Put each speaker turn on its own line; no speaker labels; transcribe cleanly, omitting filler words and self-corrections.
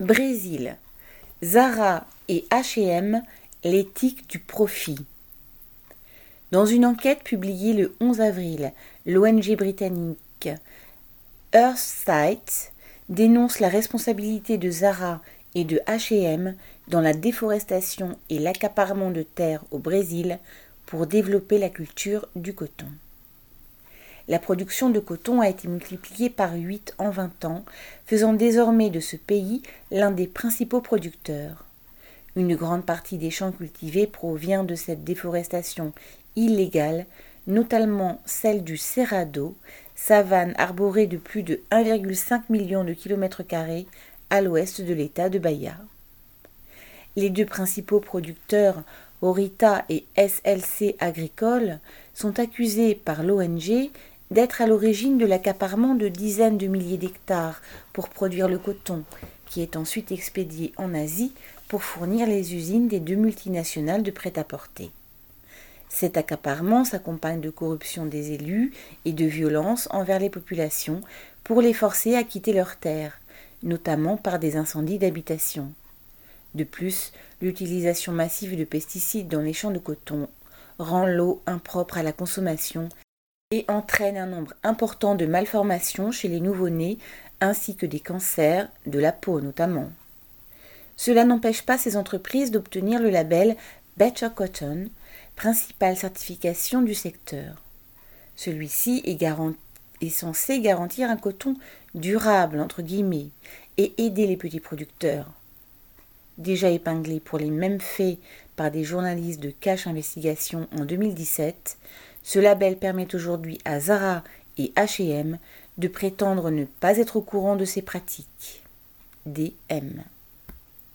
Brésil. Zara et H&M, l'éthique du profit. Dans une enquête publiée le 11 avril, l'ONG britannique Earthsight dénonce la responsabilité de Zara et de H&M dans la déforestation et l'accaparement de terres au Brésil pour développer la culture du coton. La production de coton a été multipliée par 8 en 20 ans, faisant désormais de ce pays l'un des principaux producteurs. Une grande partie des champs cultivés provient de cette déforestation illégale, notamment celle du Cerrado, savane arborée de plus de 1,5 million de km² à l'ouest de l'État de Bahia. Les deux principaux producteurs, Horita et SLC Agricole, sont accusés par l'ONG d'être à l'origine de l'accaparement de dizaines de milliers d'hectares pour produire le coton, qui est ensuite expédié en Asie pour fournir les usines des deux multinationales de prêt-à-porter. Cet accaparement s'accompagne de corruption des élus et de violences envers les populations pour les forcer à quitter leurs terres, notamment par des incendies d'habitation. De plus, l'utilisation massive de pesticides dans les champs de coton rend l'eau impropre à la consommation et entraîne un nombre important de malformations chez les nouveau-nés ainsi que des cancers, de la peau notamment. Cela n'empêche pas ces entreprises d'obtenir le label Better Cotton, principale certification du secteur. Celui-ci est censé garantir un coton durable entre guillemets et aider les petits producteurs. Déjà épinglé pour les mêmes faits par des journalistes de Cash Investigation en 2017, ce label permet aujourd'hui à Zara et H&M de prétendre ne pas être au courant de ces pratiques. DM.